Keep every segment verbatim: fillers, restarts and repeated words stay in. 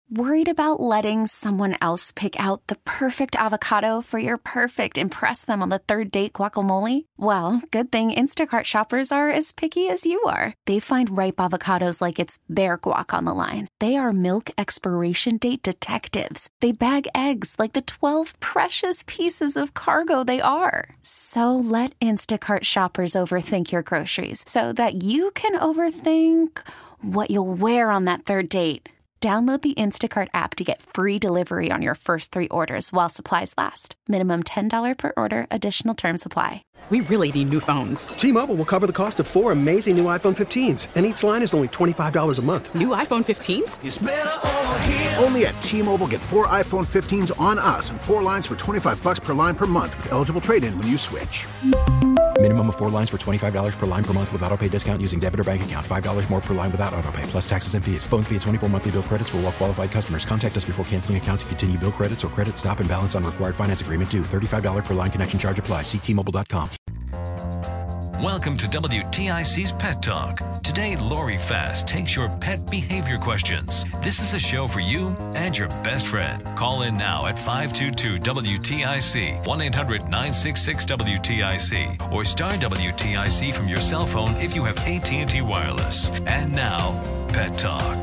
Worried about letting someone else pick out the perfect avocado for your perfect impress them on the third date guacamole? Well, good thing Instacart shoppers are as picky as you are. They find ripe avocados like it's their guac on the line. They are milk expiration date detectives. They bag eggs like the twelve precious pieces of cargo they are. So let Instacart shoppers overthink your groceries so that you can overthink what you'll wear on that third date. Download the Instacart app to get free delivery on your first three orders while supplies last. Minimum ten dollars per order. Additional terms apply. We really need new phones. T-Mobile will cover the cost of four amazing new iPhone fifteens, and each line is only twenty-five dollars a month. New iPhone fifteens? It's better over here. Only at T-Mobile, get four iPhone fifteens on us and four lines for twenty-five dollars per line per month with eligible trade-in when you switch. Minimum of four lines for twenty-five dollars per line per month with autopay discount using debit or bank account. five dollars more per line without autopay, plus taxes and fees. Phone fee at twenty-four monthly bill credits for well-qualified customers. Contact us before canceling account to continue bill credits or credit stop and balance on required finance agreement due. thirty-five dollars per line connection charge applies. See T Mobile dot com. Welcome to W T I C's Pet Talk. Today, Lori Fast takes your pet behavior questions. This is a show for you and your best friend. Call in now at five two two W T I C, one eight hundred nine six six W T I C, or star W T I C from your cell phone if you have A T and T Wireless. And now, Pet Talk.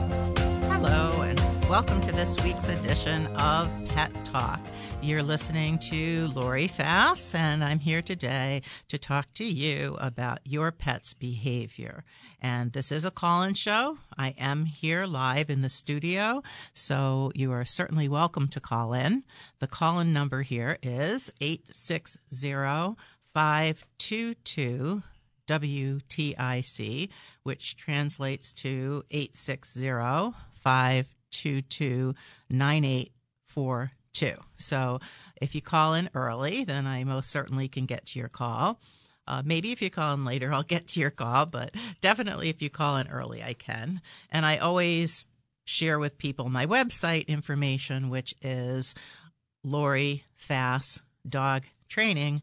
Hello, and welcome to this week's edition of Pet Talk. You're listening to Lori Fass, and I'm here today to talk to you about your pet's behavior. And this is a call-in show. I am here live in the studio, so you are certainly welcome to call in. The call-in number here is eight six zero, five two two, W T I C, which translates to eight six zero, five two two, nine eight four two. So if you call in early, then I most certainly can get to your call. Uh, maybe if you call in later, I'll get to your call, but definitely if you call in early, I can. And I always share with people my website information, which is Lori Fass Dog Training,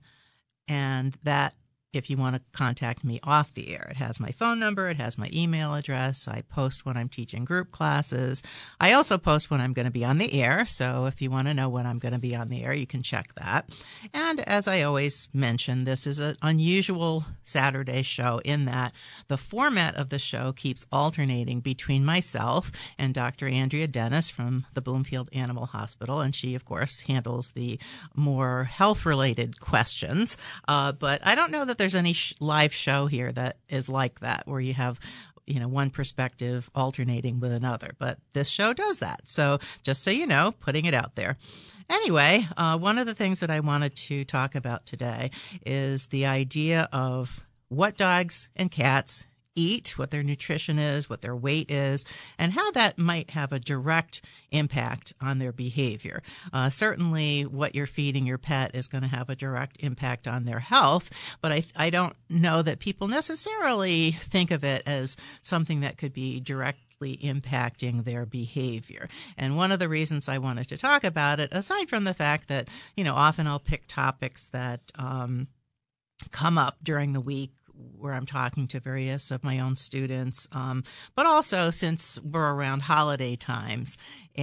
and that if you want to contact me off the air. It has my phone number. It has my email address. I post when I'm teaching group classes. I also post when I'm going to be on the air. So if you want to know when I'm going to be on the air, you can check that. And as I always mention, this is an unusual Saturday show in that the format of the show keeps alternating between myself and Doctor Andrea Dennis from the Bloomfield Animal Hospital. And she, of course, handles the more health-related questions. Uh, but I don't know that there's any sh- live show here that is like that, where you have, you know, one perspective alternating with another. But this show does that. So just so you know, putting it out there. Anyway, uh, one of the things that I wanted to talk about today is the idea of what dogs and cats eat, what their nutrition is, what their weight is, and how that might have a direct impact on their behavior. Uh, certainly what you're feeding your pet is going to have a direct impact on their health, but I, I don't know that people necessarily think of it as something that could be directly impacting their behavior. And one of the reasons I wanted to talk about it, aside from the fact that, you know, often I'll pick topics that um, come up during the week where I'm talking to various of my own students, um, but also since we're around holiday times.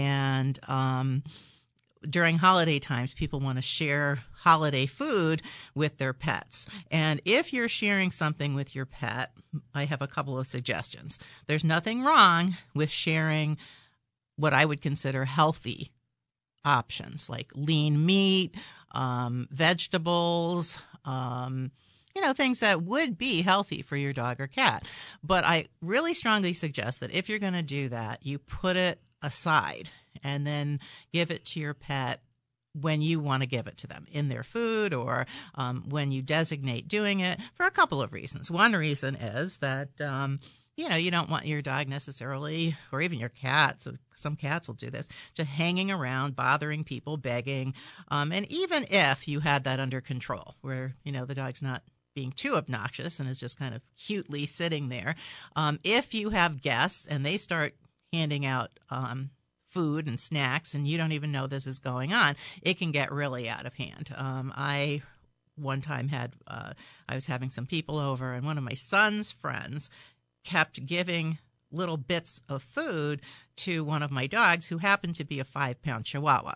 And um, during holiday times, people want to share holiday food with their pets. And if you're sharing something with your pet, I have a couple of suggestions. There's nothing wrong with sharing what I would consider healthy options, like lean meat, um, vegetables, um, you know, things that would be healthy for your dog or cat. But I really strongly suggest that if you're going to do that, you put it aside and then give it to your pet when you want to give it to them, in their food, or um, when you designate doing it, for a couple of reasons. One reason is that, um, you know, you don't want your dog necessarily, or even your cat, so some cats will do this, just hanging around, bothering people, begging. Um, and even if you had that under control, where, you know, the dog's not being too obnoxious and is just kind of cutely sitting there. Um, if you have guests and they start handing out um, food and snacks and you don't even know this is going on, it can get really out of hand. Um, I one time had, uh, I was having some people over, and one of my son's friends kept giving little bits of food to one of my dogs who happened to be a five-pound Chihuahua.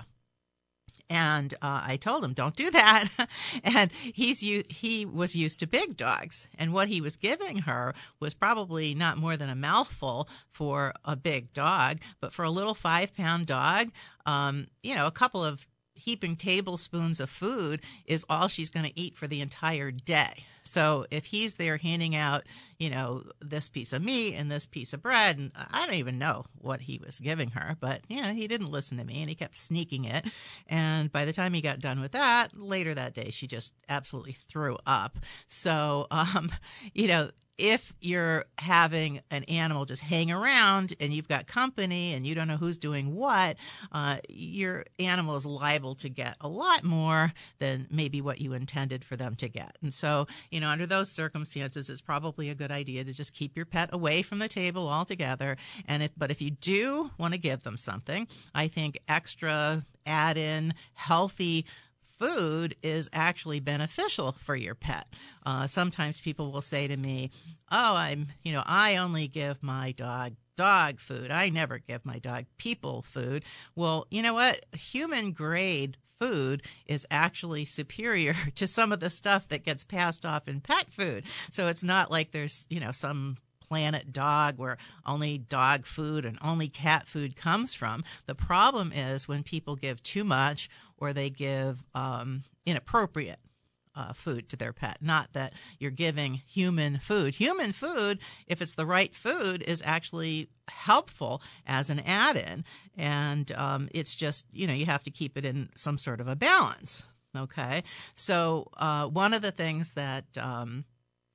And uh, I told him, don't do that. And he's he was used to big dogs. And what he was giving her was probably not more than a mouthful for a big dog. But for a little five-pound dog, um, you know, a couple of heaping tablespoons of food is all she's going to eat for the entire day. So if he's there handing out, you know, this piece of meat and this piece of bread, and I don't even know what he was giving her, but, you know, he didn't listen to me and he kept sneaking it. And by the time he got done with that, later that day, she just absolutely threw up. So, um, you know, if you're having an animal just hang around and you've got company and you don't know who's doing what, uh, your animal is liable to get a lot more than maybe what you intended for them to get. And so, you know, under those circumstances, it's probably a good idea to just keep your pet away from the table altogether. And if, but if you do want to give them something, I think extra add-in healthy food is actually beneficial for your pet. Uh, sometimes people will say to me, oh, I'm, you know, I only give my dog dog food. I never give my dog people food. Well, you know what? Human grade food is actually superior to some of the stuff that gets passed off in pet food. So it's not like there's, you know, some Planet Dog where only dog food and only cat food comes from. The problem is when people give too much or they give um, inappropriate uh, food to their pet. Not that you're giving human food. Human food, if it's the right food, is actually helpful as an add-in. And um, it's just, you know, you have to keep it in some sort of a balance. Okay? So uh, one of the things that um,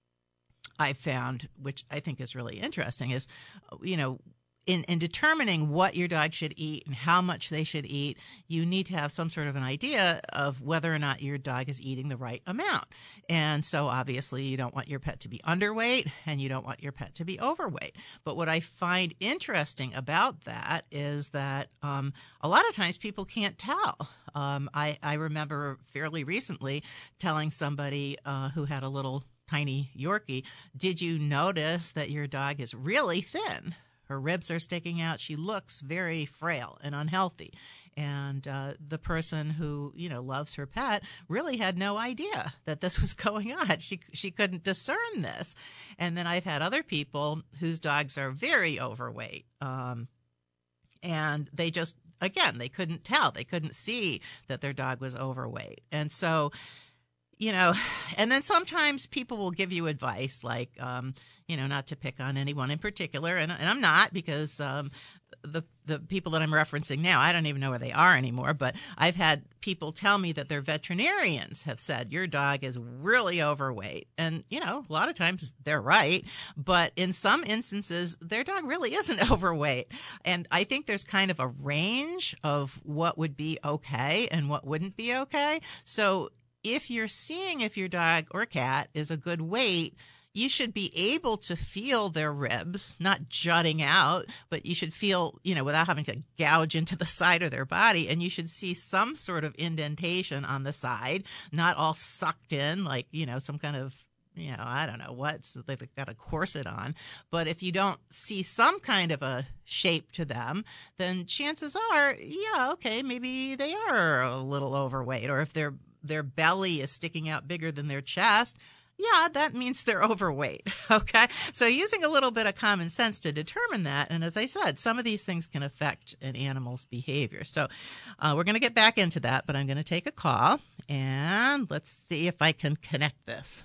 I found, which I think is really interesting, is, you know, in, in determining what your dog should eat and how much they should eat, you need to have some sort of an idea of whether or not your dog is eating the right amount. And so obviously you don't want your pet to be underweight and you don't want your pet to be overweight. But what I find interesting about that is that um, a lot of times people can't tell. Um, I, I remember fairly recently telling somebody uh, who had a little tiny Yorkie, did you notice that your dog is really thin? Her ribs are sticking out. She looks very frail and unhealthy. And uh, the person who, you know, loves her pet really had no idea that this was going on. She she couldn't discern this. And then I've had other people whose dogs are very overweight. Um, and they just, again, they couldn't tell. They couldn't see that their dog was overweight. And so, you know, and then sometimes people will give you advice like, um, you know, not to pick on anyone in particular. And, and I'm not, because um, the the people that I'm referencing now, I don't even know where they are anymore. But I've had people tell me that their veterinarians have said, your dog is really overweight. And, you know, a lot of times they're right. But in some instances, their dog really isn't overweight. And I think there's kind of a range of what would be okay and what wouldn't be okay. So if you're seeing if your dog or cat is a good weight, you should be able to feel their ribs, not jutting out, but you should feel, you know, without having to gouge into the side of their body. And you should see some sort of indentation on the side, not all sucked in like, you know, some kind of, you know, I don't know what, so they've got a corset on. But if you don't see some kind of a shape to them, then chances are, yeah, okay, maybe they are a little overweight. Or if their their belly is sticking out bigger than their chest, yeah, that means they're overweight, okay? So using a little bit of common sense to determine that, and as I said, some of these things can affect an animal's behavior. So uh, we're going to get back into that, but I'm going to take a call, and let's see if I can connect this.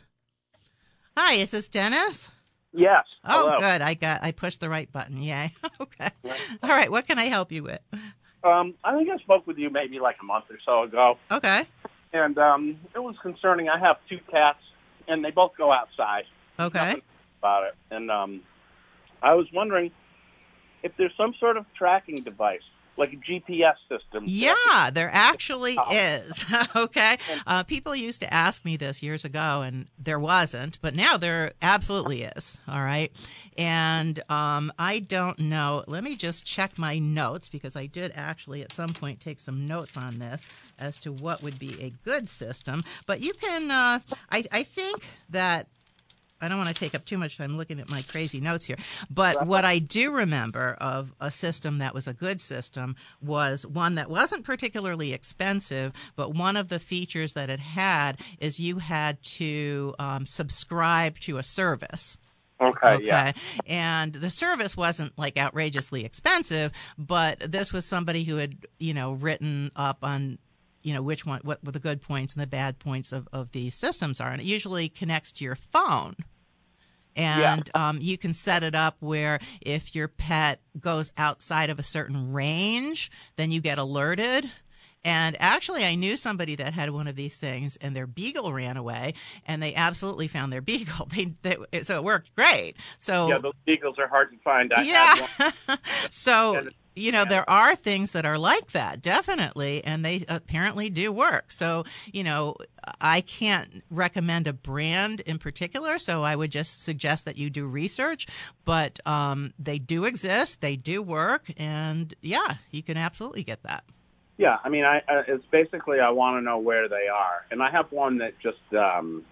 Hi, is this Dennis? Yes. Oh, Hello. Good. I got. I pushed the right button. Yay. Okay. All right. What can I help you with? Um, I think I spoke with you maybe like a month or so ago. Okay. And um, it was concerning. I have two cats, and they both go outside. Okay. Nothing about it. And um, I was wondering if there's some sort of tracking device, like a G P S system. Yeah, there actually is. Okay. Uh, people used to ask me this years ago, and there wasn't, but now there absolutely is. All right. And um, I don't know. Let me just check my notes, because I did actually at some point take some notes on this as to what would be a good system. But you can, uh, I, I think that I don't want to take up too much time looking at my crazy notes here. But what I do remember of a system that was a good system was one that wasn't particularly expensive, but one of the features that it had is you had to um, subscribe to a service. Okay, Okay. yeah. And the service wasn't like outrageously expensive, but this was somebody who had, you know, written up on, you know, which one, what, what the good points and the bad points of, of these systems are. And it usually connects to your phone. And Yeah. um, you can set it up where if your pet goes outside of a certain range, then you get alerted. And actually, I knew somebody that had one of these things, and their beagle ran away, and they absolutely found their beagle. They, they so it worked great. So Yeah, those beagles are hard to find. I yeah. had one. So, And- you know, there are things that are like that, definitely, and they apparently do work. So, you know, I can't recommend a brand in particular, so I would just suggest that you do research. But um, they do exist, they do work, and yeah, you can absolutely get that. Yeah, I mean, I, uh, it's basically I want to know where they are, and I have one that just um,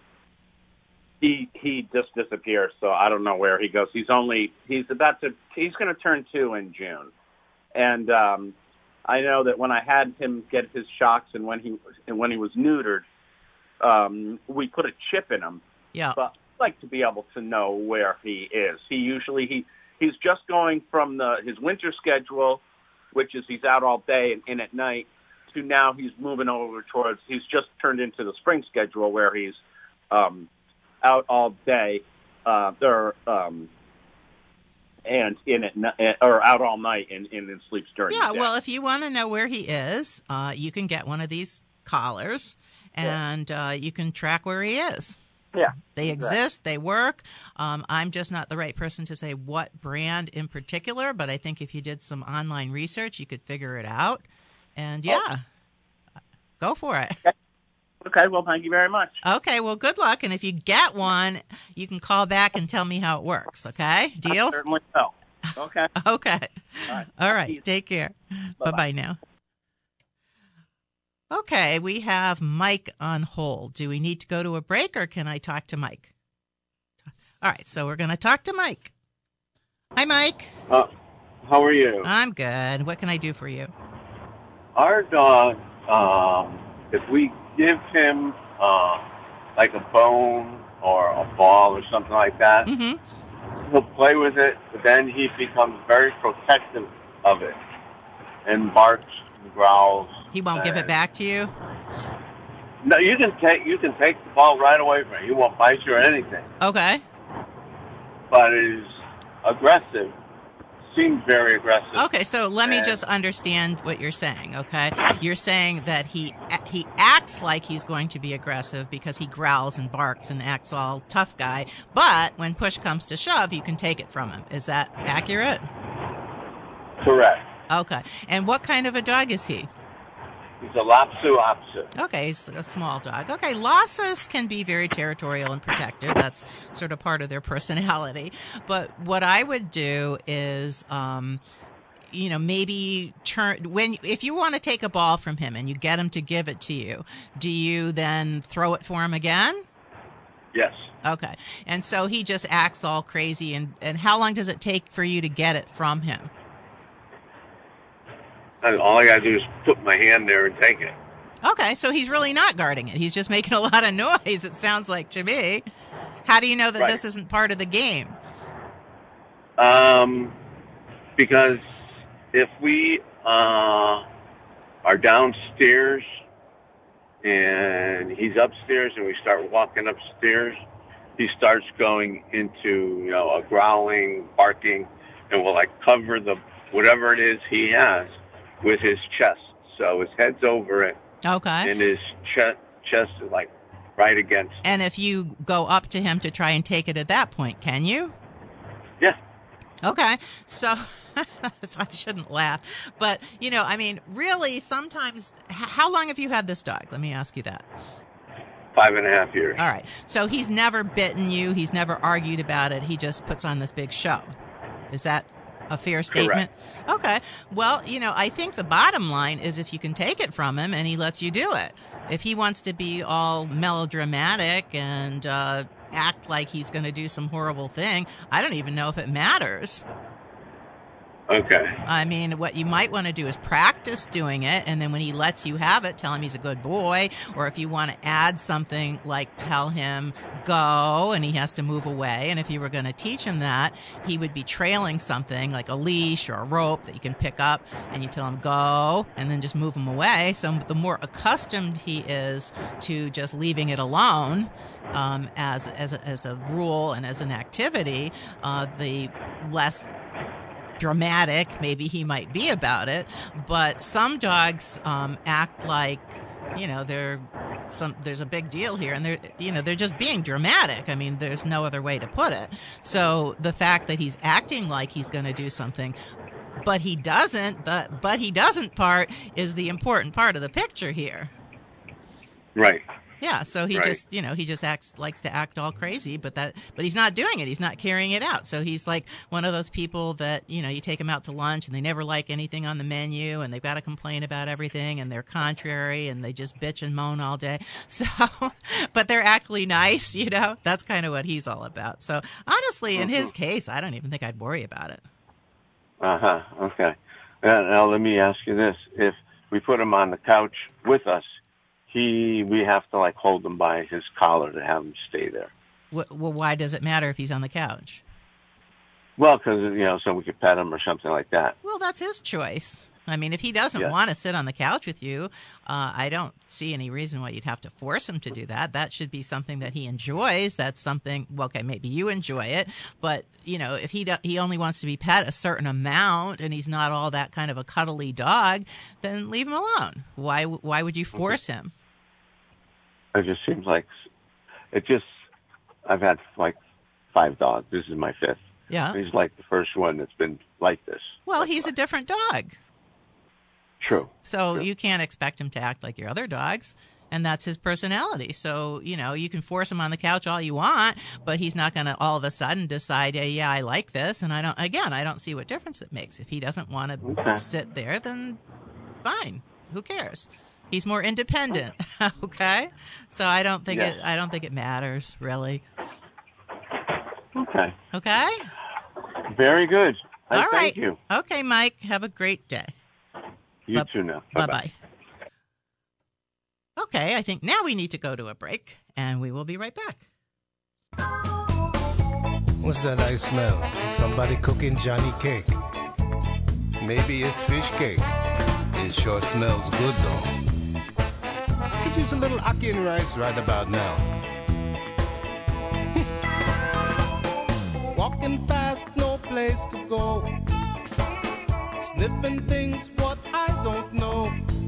he he just disappears, so I don't know where he goes. He's only he's about to he's going to turn two in June, and um, I know that when I had him get his shocks and when he and when he was neutered, um, we put a chip in him. Yeah, but I'd like to be able to know where he is. He usually he he's just going from the his winter schedule, which is he's out all day and in at night, to now he's moving over towards, he's just turned into the spring schedule where he's um, out all day uh, or, um, and in at ni- or out all night and, and then sleeps during yeah. the day. Well, if you want to know where he is, uh, you can get one of these collars, and uh, you can track where he is. Yeah, they exactly. exist. They work. Um, I'm just not the right person to say what brand in particular, but I think if you did some online research, you could figure it out. And yeah, oh. go for it. Okay. okay, well, thank you very much. Okay, well, good luck. And if you get one, you can call back and tell me how it works. Okay, deal? I certainly will. Okay. okay. All right. All right. Take care. Bye bye now. Okay, we have Mike on hold. Do we need to go to a break, or can I talk to Mike? All right, so we're going to talk to Mike. Hi, Mike. Uh, how are you? I'm good. What can I do for you? Our dog, um, if we give him uh, like a bone or a ball or something like that, mm-hmm. he'll play with it, but then he becomes very protective of it and barks and growls. He won't give it back to you? No, you can take you can take the ball right away from him. He won't bite you or anything. Okay. But it is aggressive. Seems very aggressive. Okay, so let me and, just understand what you're saying, okay? You're saying that he he acts like he's going to be aggressive because he growls and barks and acts all tough guy, but when push comes to shove, you can take it from him. Is that accurate? Correct. Okay. And what kind of a dog is he? He's a Lhasa Apso. Okay, he's a small dog. Okay, Lhasas can be very territorial and protective. That's sort of part of their personality. But what I would do is, um, you know, maybe turn when if you want to take a ball from him and you get him to give it to you, do you then throw it for him again? Yes. Okay, and so he just acts all crazy. And, and how long does it take for you to get it from him? And all I got to do is put my hand there and take it. Okay, so he's really not guarding it. He's just making a lot of noise, it sounds like to me. How do you know that right. this isn't part of the game? Um, because if we uh, are downstairs and he's upstairs and we start walking upstairs, he starts going into, you know, a growling, barking, and we'll like cover the whatever it is he has with his chest. So his head's over it. Okay. And his chest, chest is like right against. And if you go up to him to try and take it at that point, can you? Yeah. Okay. So, so I shouldn't laugh. But, you know, I mean, really, sometimes, how long have you had this dog? Let me ask you that. Five and a half years. All right. So he's never bitten you. He's never argued about it. He just puts on this big show. Is that a fair statement? Correct. Okay. Well, you know, I think the bottom line is if you can take it from him and he lets you do it. If he wants to be all melodramatic and, uh, act like he's going to do some horrible thing, I don't even know if it matters. Okay. I mean, what you might want to do is practice doing it, and then when he lets you have it, tell him he's a good boy. Or if you want to add something, like tell him go, and he has to move away. And if you were going to teach him that, he would be trailing something like a leash or a rope that you can pick up, and you tell him go, and then just move him away. So the more accustomed he is to just leaving it alone, um, as as a, as a rule and as an activity, uh, the less dramatic maybe he might be about it. But some dogs um, act like, you know, they're some there's a big deal here, and they're you know they're just being dramatic. I mean, there's no other way to put it. So the fact that he's acting like he's going to do something, but he doesn't, the but he doesn't part is the important part of the picture here. Right. Yeah, so he Right. just, you know, he just acts likes to act all crazy, but that, but he's not doing it. He's not carrying it out. So he's like one of those people that, you know, you take them out to lunch and they never like anything on the menu, and they've got to complain about everything, and they're contrary, and they just bitch and moan all day. So, but they're actually nice, you know. That's kind of what he's all about. So honestly, in his case, I don't even think I'd worry about it. Uh huh. Okay. Uh, now let me ask you this: if we put him on the couch with us, he we have to like hold him by his collar to have him stay there. Well, why does it matter if he's on the couch? Well, because you know, so we could pet him or something like that. Well, that's his choice. I mean, if he doesn't Yeah. want to sit on the couch with you, uh, I don't see any reason why you'd have to force him to do that. That should be something that he enjoys. That's something, well, okay, maybe you enjoy it, but, you know, if he do, he only wants to be pet a certain amount and he's not all that kind of a cuddly dog, then leave him alone. Why, why would you force Okay. him? It just seems like it just. I've had like five dogs. This is my fifth. Yeah. He's like the first one that's been like this. Well, he's a different dog. True. So True. you can't expect him to act like your other dogs, and that's his personality. So, you know, you can force him on the couch all you want, but he's not going to all of a sudden decide, hey, yeah, I like this. And I don't, again, I don't see what difference it makes. If he doesn't want to Okay. sit there, then fine. Who cares? He's more independent. Okay. So I don't think Yes. it, I don't think it matters really. Okay. Okay. Very good. I All thank right. you. Okay, Mike. Have a great day. You Bu- too now. Bye-bye. Okay, I think now we need to go to a break, and we will be right back. What's that I smell? Somebody cooking Johnny cake. Maybe it's fish cake. It sure smells good though. Could use a little ackee and rice right about now. Walking fast, no place to go. Sniffing things what I don't know.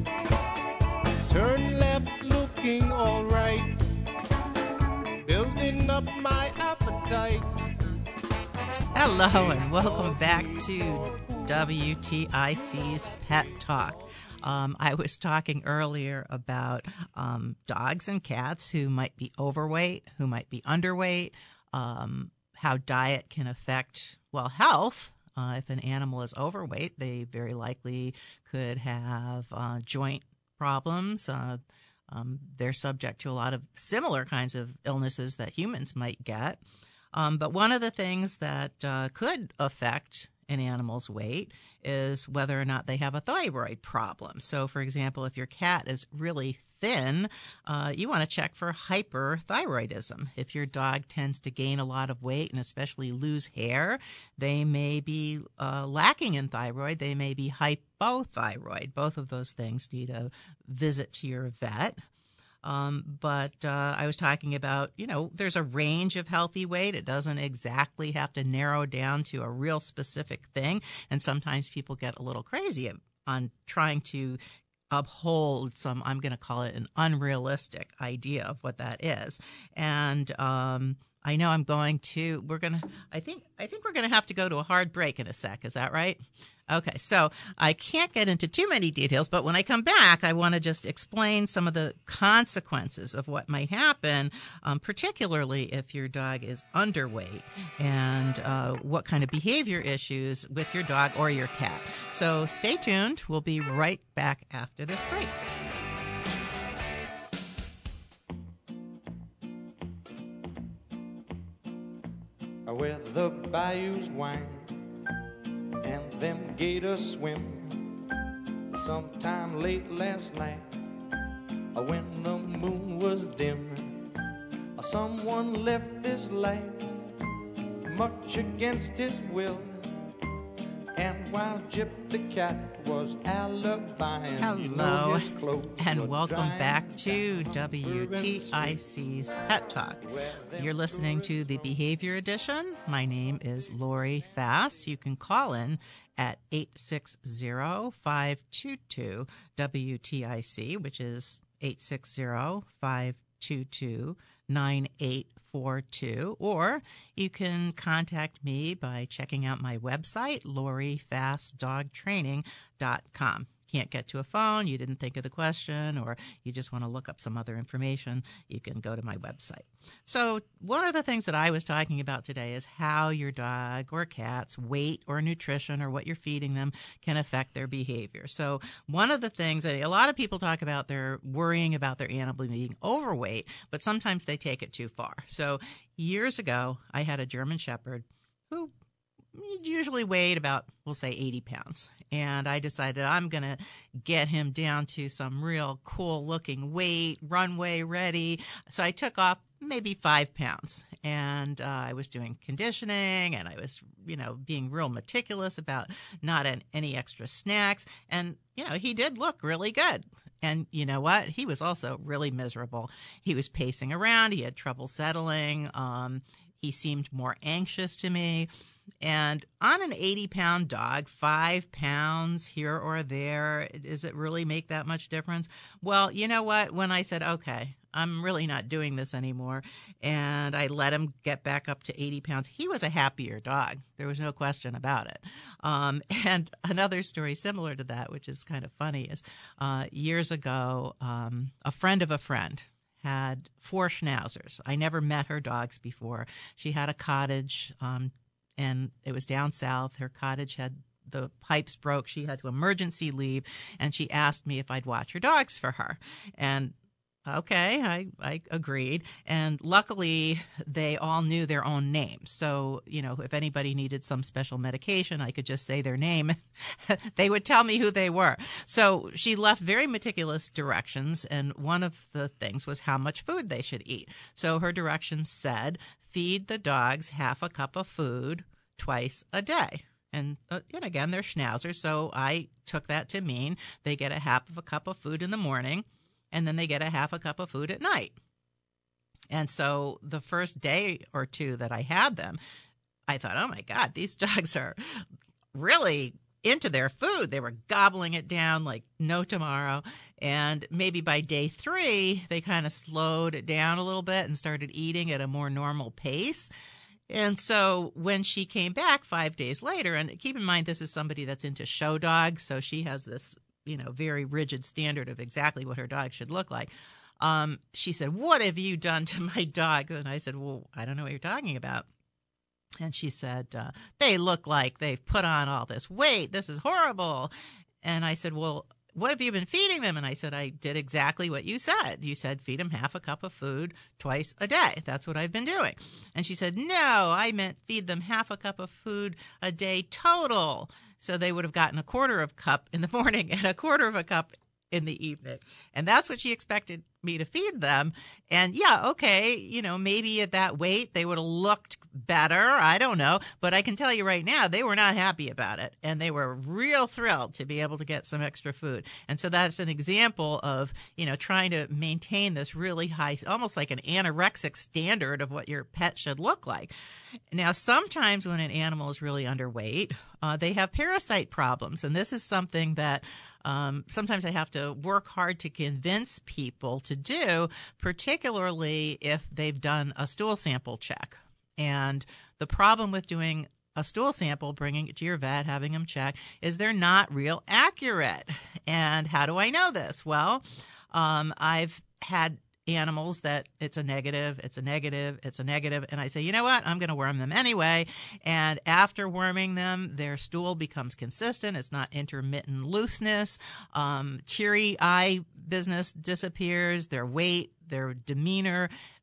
Turn left looking alright. Building up my appetite. Hello, and welcome back to W T I C's Pet Talk. Um, I was talking earlier about um, dogs and cats who might be overweight, who might be underweight, um, how diet can affect, well, health. Uh, if an animal is overweight, they very likely could have uh, joint problems. Uh, um, they're subject to a lot of similar kinds of illnesses that humans might get. Um, but one of the things that uh, could affect an animal's weight is whether or not they have a thyroid problem. So, for example, if your cat is really thin, uh, you want to check for hyperthyroidism. If your dog tends to gain a lot of weight and especially lose hair, they may be uh, lacking in thyroid. They may be hypothyroid. Both of those things need a visit to your vet. Um, but uh, I was talking about, you know, there's a range of healthy weight. It doesn't exactly have to narrow down to a real specific thing. And sometimes people get a little crazy on trying to uphold some, I'm going to call it an unrealistic idea of what that is. And um, I know I'm going to, we're going to, I think, I think we're going to have to go to a hard break in a sec. Is that right? Okay, so I can't get into too many details, but when I come back, I want to just explain some of the consequences of what might happen, um, particularly if your dog is underweight, and uh, what kind of behavior issues with your dog or your cat. So stay tuned. We'll be right back after this break. where the bayous wind and them gators swim. Sometime late last night, when the moon was dim, someone left this life much against his will. And while Jip the cat was alibiing, Hello, you know his clothes and were welcome drying. back to W T I C's Pet Talk. You're listening to the Behavior Edition. My name is Lori Fass. You can call in at eight six zero, five two two, W T I C, which is eight six zero, five two two, nine eight four two, or you can contact me by checking out my website, lori fass dog training dot com. Can't get to a phone, you didn't think of the question, or you just want to look up some other information, you can go to my website. So one of the things that I was talking about today is how your dog or cat's weight or nutrition or what you're feeding them can affect their behavior. So one of the things that a lot of people talk about, they're worrying about their animal being overweight, but sometimes they take it too far. So years ago, I had a German Shepherd who usually weighed about, we'll say, eighty pounds. And I decided I'm going to get him down to some real cool looking weight, runway ready. So I took off maybe five pounds. And uh, I was doing conditioning, and I was, you know, being real meticulous about not an, any extra snacks. And, you know, he did look really good. And you know what? He was also really miserable. He was pacing around. He had trouble settling. Um, he seemed more anxious to me. And on an eighty-pound dog, five pounds here or there, does it really make that much difference? Well, you know what? When I said, okay, I'm really not doing this anymore, and I let him get back up to eighty pounds, he was a happier dog. There was no question about it. Um, and another story similar to that, which is kind of funny, is uh, years ago, um, a friend of a friend had four schnauzers. I never met her dogs before. She had a cottage, um, and it was down south. Her cottage had the pipes broke. She had to emergency leave, and she asked me if I'd watch her dogs for her. And okay, I, I agreed. And luckily, they all knew their own names. So, you know, if anybody needed some special medication, I could just say their name. They would tell me who they were. So she left very meticulous directions. And one of the things was how much food they should eat. So her directions said, feed the dogs half a cup of food twice a day. And, uh, and again, they're schnauzers. So I took that to mean they get a half of a cup of food in the morning, and then they get a half a cup of food at night. And so the first day or two that I had them, I thought, oh, my God, these dogs are really into their food. They were gobbling it down like no tomorrow. And maybe by day three, they kind of slowed it down a little bit and started eating at a more normal pace. And so when she came back five days later, and keep in mind, this is somebody that's into show dogs, so she has this, you know, very rigid standard of exactly what her dog should look like. Um, she said, what have you done to my dogs? And I said, well, I don't know what you're talking about. And she said, uh, they look like they've put on all this weight. This is horrible. And I said, well, what have you been feeding them? And I said, I did exactly what you said. You said feed them half a cup of food twice a day. That's what I've been doing. And she said, no, I meant feed them half a cup of food a day total. So they would have gotten a quarter of a cup in the morning and a quarter of a cup in the evening. And that's what she expected me to feed them. And yeah, okay, you know, maybe at that weight they would have looked better. I don't know. But I can tell you right now, they were not happy about it. And they were real thrilled to be able to get some extra food. And so that's an example of, you know, trying to maintain this really high, almost like an anorexic standard of what your pet should look like. Now, sometimes when an animal is really underweight, uh, they have parasite problems. And this is something that um, sometimes I have to work hard to convince people to do, particularly if they've done a stool sample check. And the problem with doing a stool sample, bringing it to your vet, having them check, is they're not real accurate. And how do I know this? Well, um, I've had animals that it's a negative, it's a negative, it's a negative. And I say, you know what? I'm going to worm them anyway. And after worming them, their stool becomes consistent. It's not intermittent looseness. Um, teary eye business disappears. Their weight, their demeanor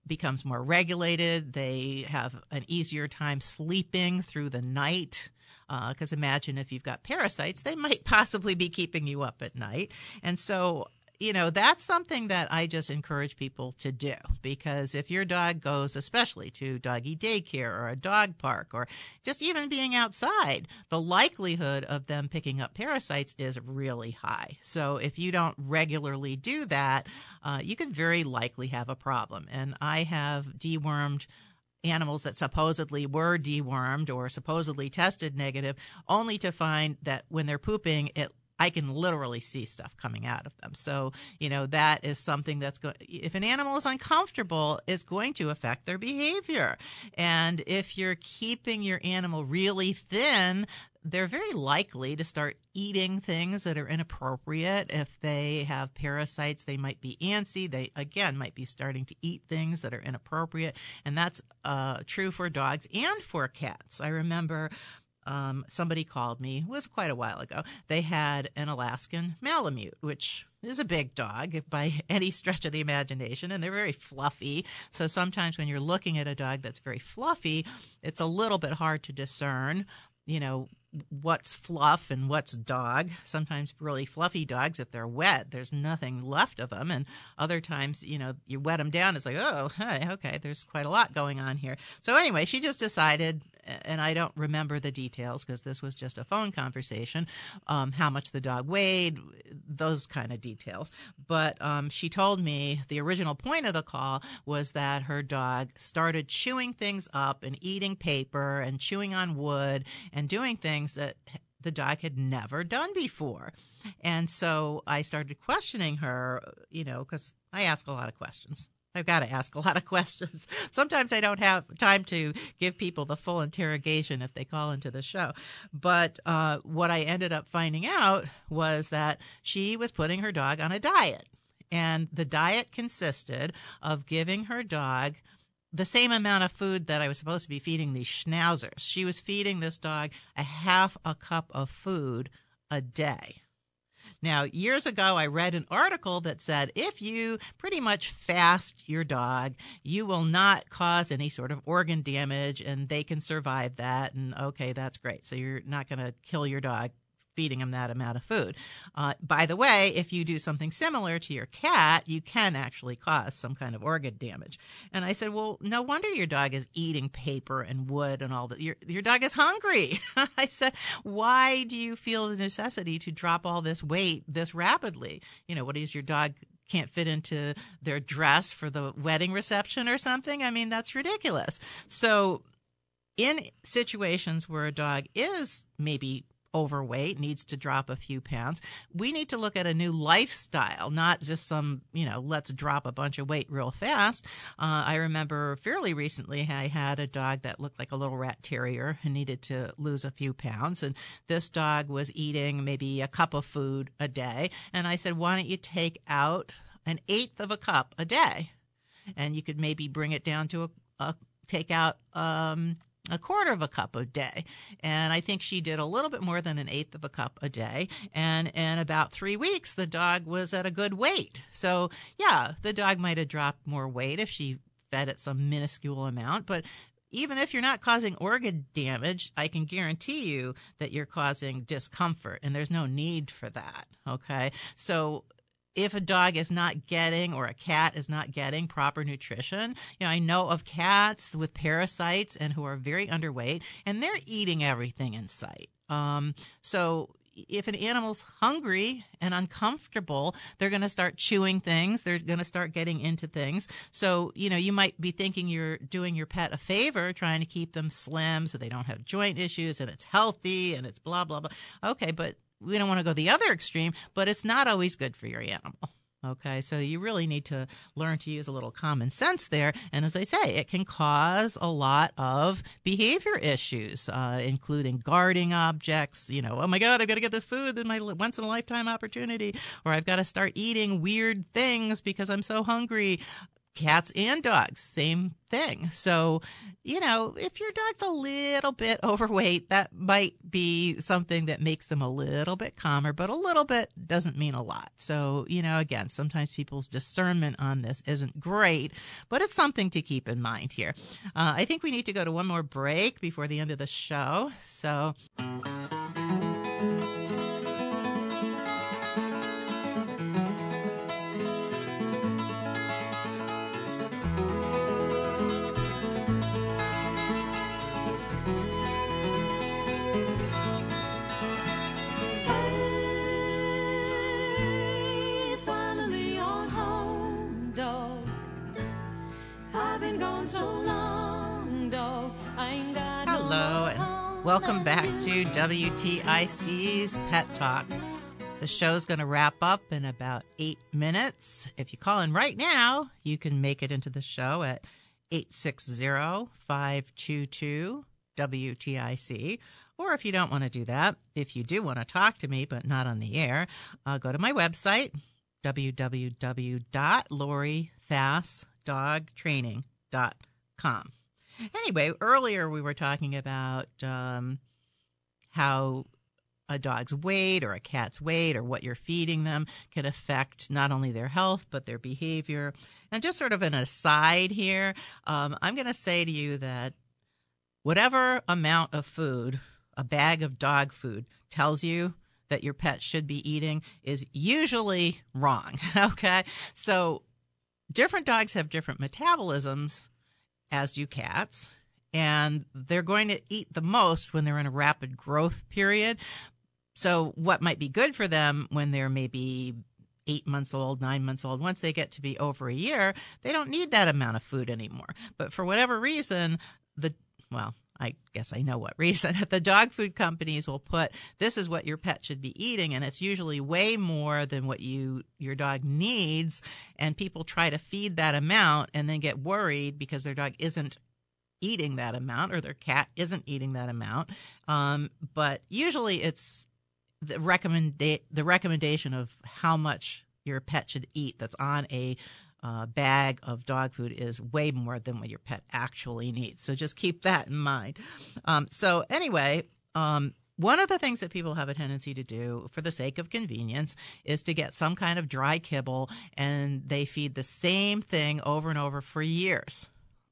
becomes more regulated. They have an easier time sleeping through the night. Because uh, imagine if you've got parasites, they might possibly be keeping you up at night. And so, you know, that's something that I just encourage people to do, because if your dog goes especially to doggy daycare or a dog park or just even being outside, the likelihood of them picking up parasites is really high. So if you don't regularly do that, uh, you can very likely have a problem. And I have dewormed animals that supposedly were dewormed or supposedly tested negative, only to find that when they're pooping, it I can literally see stuff coming out of them. So, you know, that is something that's going, if an animal is uncomfortable, it's going to affect their behavior. And if you're keeping your animal really thin, they're very likely to start eating things that are inappropriate. If they have parasites, they might be antsy. They, again, might be starting to eat things that are inappropriate. And that's uh, true for dogs and for cats. I remember um, somebody called me, it was quite a while ago. They had an Alaskan Malamute, which is a big dog by any stretch of the imagination, and they're very fluffy. So sometimes when you're looking at a dog that's very fluffy, it's a little bit hard to discern, you know, what's fluff and what's dog. Sometimes really fluffy dogs, if they're wet, there's nothing left of them. And other times, you know, you wet them down, it's like, oh, hey, okay, there's quite a lot going on here. So anyway, she just decided, and I don't remember the details because this was just a phone conversation, um, how much the dog weighed, those kind of details. But um, she told me the original point of the call was that her dog started chewing things up and eating paper and chewing on wood and doing things that the dog had never done before. And so I started questioning her, you know, because I ask a lot of questions. I've got to ask a lot of questions. Sometimes I don't have time to give people the full interrogation if they call into the show. But uh, what I ended up finding out was that she was putting her dog on a diet. And the diet consisted of giving her dog the same amount of food that I was supposed to be feeding these schnauzers. She was feeding this dog a half a cup of food a day. Now, years ago, I read an article that said if you pretty much fast your dog, you will not cause any sort of organ damage, and they can survive that. And okay, that's great. So you're not going to kill your dog feeding them that amount of food. Uh, by the way, if you do something similar to your cat, you can actually cause some kind of organ damage. And I said, well, no wonder your dog is eating paper and wood and all that. Your, your dog is hungry. I said, why do you feel the necessity to drop all this weight this rapidly? You know, what is your dog can't fit into their dress for the wedding reception or something? I mean, that's ridiculous. So in situations where a dog is maybe overweight, needs to drop a few pounds, we need to look at a new lifestyle, not just some, you know, let's drop a bunch of weight real fast. Uh, I remember fairly recently I had a dog that looked like a little rat terrier and needed to lose a few pounds. And this dog was eating maybe a cup of food a day. And I said, why don't you take out an eighth of a cup a day? And you could maybe bring it down to a, a take out, um, a quarter of a cup a day. And I think she did a little bit more than an eighth of a cup a day. And in about three weeks, the dog was at a good weight. So yeah, the dog might have dropped more weight if she fed it some minuscule amount. But even if you're not causing organ damage, I can guarantee you that you're causing discomfort, and there's no need for that. Okay. So if a dog is not getting, or a cat is not getting proper nutrition, you know, I know of cats with parasites and who are very underweight, and they're eating everything in sight. Um, so if an animal's hungry and uncomfortable, they're going to start chewing things. They're going to start getting into things. So, you know, you might be thinking you're doing your pet a favor, trying to keep them slim so they don't have joint issues and it's healthy and it's blah, blah, blah. Okay, but we don't want to go the other extreme, but it's not always good for your animal. Okay, so you really need to learn to use a little common sense there. And as I say, it can cause a lot of behavior issues, uh, including guarding objects. You know, oh my God, I've got to get this food, then my once in a lifetime opportunity, or I've got to start eating weird things because I'm so hungry. cats and dogs, same thing. So, you know, if your dog's a little bit overweight, that might be something that makes them a little bit calmer, but a little bit doesn't mean a lot. So, you know, again, sometimes people's discernment on this isn't great, but it's something to keep in mind here. Uh, I think we need to go to one more break before the end of the show. So... Hello, and welcome back to W T I C's Pet Talk. The show's going to wrap up in about eight minutes. If you call in right now, you can make it into the show at eight six zero, five two two, W T I C. Or if you don't want to do that, if you do want to talk to me but not on the air, uh, go to my website, w w w dot lori fass dog training dot com. Anyway, earlier we were talking about um, how a dog's weight or a cat's weight or what you're feeding them can affect not only their health but their behavior. And just sort of an aside here, um, I'm going to say to you that whatever amount of food, a bag of dog food, tells you that your pet should be eating is usually wrong, okay? So different dogs have different metabolisms, as do cats, and they're going to eat the most when they're in a rapid growth period. So what might be good for them when they're maybe eight months old, nine months old, once they get to be over a year, they don't need that amount of food anymore. But for whatever reason, the, well, I guess I know what reason, the dog food companies will put, this is what your pet should be eating, and it's usually way more than what you your dog needs, and people try to feed that amount and then get worried because their dog isn't eating that amount or their cat isn't eating that amount. Um, but usually it's the, recommenda- the recommendation of how much your pet should eat that's on a Uh, bag of dog food is way more than what your pet actually needs. So just keep that in mind. Um, so anyway, um, one of the things that people have a tendency to do for the sake of convenience is to get some kind of dry kibble, and they feed the same thing over and over for years.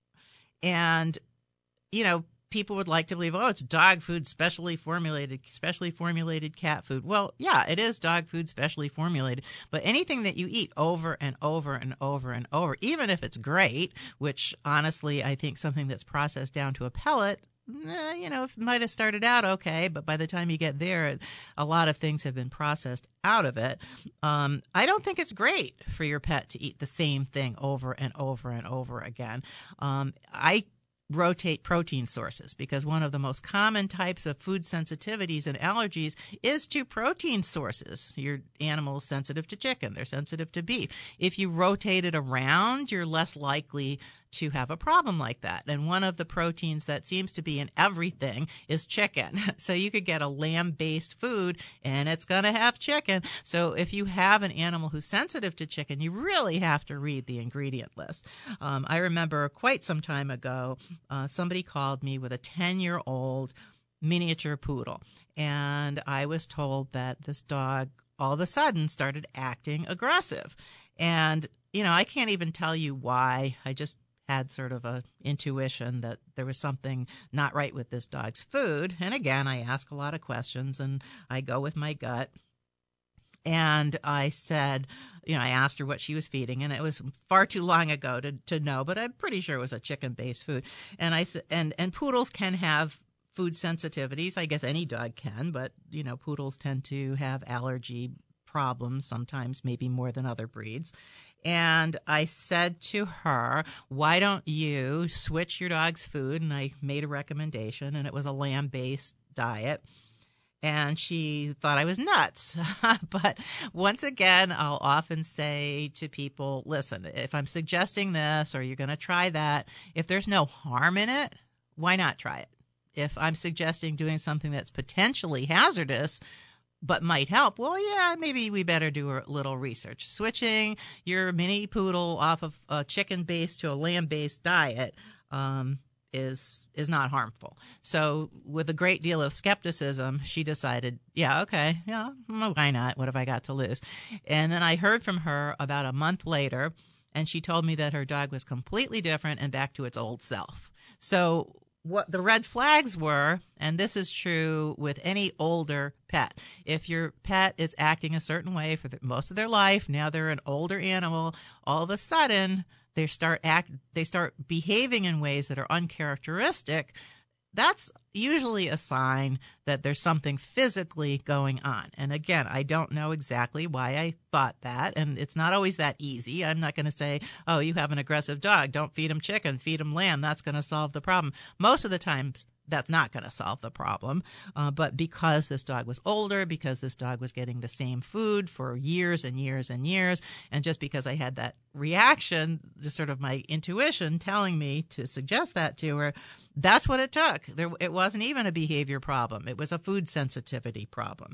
And, you know, people would like to believe, oh, it's dog food, specially formulated, specially formulated cat food. Well, yeah, it is dog food, specially formulated. But anything that you eat over and over and over and over, even if it's great, which honestly, I think something that's processed down to a pellet, eh, you know, it might have started out okay, but by the time you get there, a lot of things have been processed out of it. Um, I don't think it's great for your pet to eat the same thing over and over and over again. Um, I rotate protein sources because one of the most common types of food sensitivities and allergies is to protein sources. Your animal is sensitive to chicken. They're sensitive to beef. If you rotate it around, you're less likely to have a problem like that. And one of the proteins that seems to be in everything is chicken. So you could get a lamb-based food and it's going to have chicken. So if you have an animal who's sensitive to chicken, you really have to read the ingredient list. Um, I remember quite some time ago, uh, somebody called me with a ten-year-old miniature poodle. And I was told that this dog all of a sudden started acting aggressive. And, you know, I can't even tell you why. I just had sort of a intuition that there was something not right with this dog's food. And again, I ask a lot of questions and I go with my gut. And I said, you know, I asked her what she was feeding, and it was far too long ago to, to know, but I'm pretty sure it was a chicken-based food. And I said, and, and poodles can have food sensitivities. I guess any dog can, but, you know, poodles tend to have allergy problems, sometimes maybe more than other breeds. And I said to her, why don't you switch your dog's food? And I made a recommendation, and it was a lamb-based diet. And she thought I was nuts. But once again, I'll often say to people, listen, if I'm suggesting this or you're going to try that, if there's no harm in it, why not try it? If I'm suggesting doing something that's potentially hazardous, but might help. Well, yeah, maybe we better do a little research. Switching your mini poodle off of a chicken-based to a lamb-based diet um, is is not harmful. So with a great deal of skepticism, she decided, yeah, okay, yeah, why not? What have I got to lose? And then I heard from her about a month later, and she told me that her dog was completely different and back to its old self. So what the red flags were, and this is true with any older pet. If your pet is acting a certain way for the, most of their life, now they're an older animal, all of a sudden they start act, they start behaving in ways that are uncharacteristic, that's usually a sign that there's something physically going on. And again, I don't know exactly why I thought that, and it's not always that easy. I'm not going to say, oh, you have an aggressive dog, don't feed him chicken, feed him lamb, that's going to solve the problem. Most of the times, that's not going to solve the problem. Uh, but because this dog was older, because this dog was getting the same food for years and years and years, and just because I had that reaction, just sort of my intuition telling me to suggest that to her, that's what it took. There, it wasn't even a behavior problem. It was a food sensitivity problem.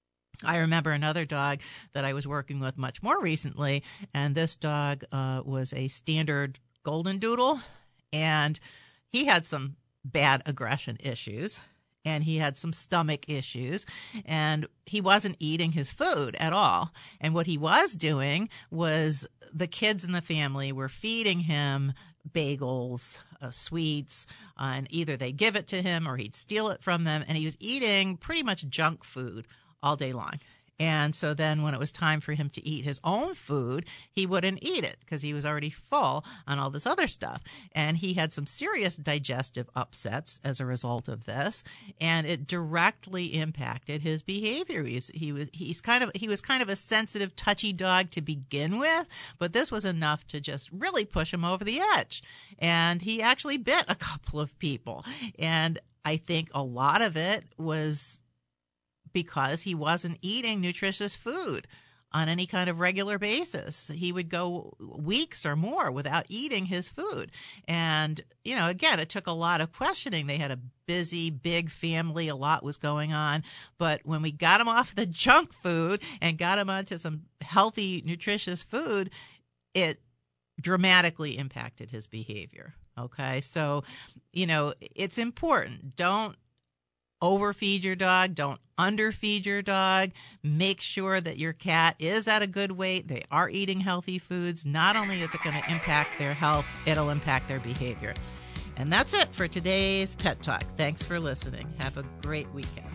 I remember another dog that I was working with much more recently, and this dog uh, was a standard golden doodle, and he had some bad aggression issues, and he had some stomach issues, and he wasn't eating his food at all. And what he was doing was the kids in the family were feeding him bagels, uh, sweets, uh, and either they'd give it to him or he'd steal it from them, and he was eating pretty much junk food all day long. And so then when it was time for him to eat his own food, he wouldn't eat it because he was already full on all this other stuff. And he had some serious digestive upsets as a result of this, and it directly impacted his behavior. He's, he was he's kind of he was kind of a sensitive, touchy dog to begin with, but this was enough to just really push him over the edge. And he actually bit a couple of people. And I think a lot of it was because he wasn't eating nutritious food on any kind of regular basis. He would go weeks or more without eating his food. And, you know, again, it took a lot of questioning. They had a busy, big family. A lot was going on. But when we got him off the junk food and got him onto some healthy, nutritious food, it dramatically impacted his behavior. Okay? So, you know, it's important. Don't overfeed your dog. Don't underfeed your dog. Make sure that your cat is at a good weight. They are eating healthy foods. Not only is it going to impact their health, it'll impact their behavior. And that's it for today's Pet Talk. Thanks for listening. Have a great weekend.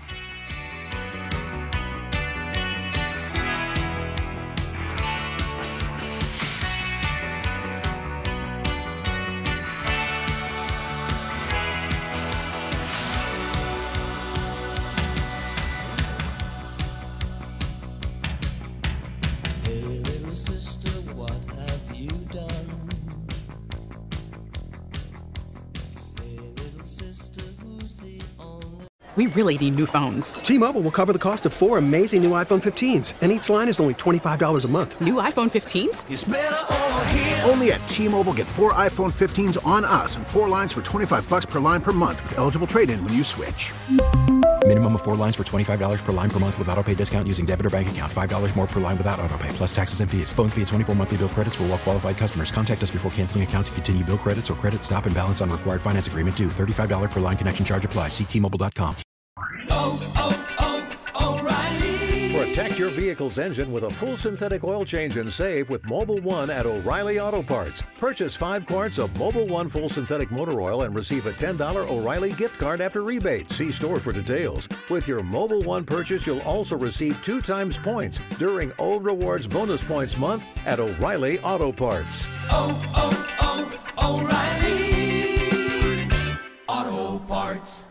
We really need new phones. T-Mobile will cover the cost of four amazing new iPhone fifteens, and each line is only twenty-five dollars a month. New iPhone fifteens? It's better over here. Only at T-Mobile, get four iPhone fifteens on us and four lines for twenty-five bucks per line per month with eligible trade-in when you switch. Minimum of four lines for twenty-five dollars per line per month with autopay discount using debit or bank account. five dollars more per line without autopay, plus taxes and fees. Phone fee at twenty-four monthly bill credits for well-qualified customers. Contact us before canceling account to continue bill credits or credit stop and balance on required finance agreement due. thirty-five dollars per line connection charge applies. See T Mobile dot com. Oh, oh, oh, O'Reilly. Protect your vehicle's engine with a full synthetic oil change and save with Mobil one at O'Reilly Auto Parts. Purchase five quarts of Mobil one full synthetic motor oil and receive a ten dollars O'Reilly gift card after rebate. See store for details. With your Mobil one purchase, you'll also receive two times points during O Rewards Bonus Points Month at O'Reilly Auto Parts. Oh, oh, oh, O'Reilly Auto Parts.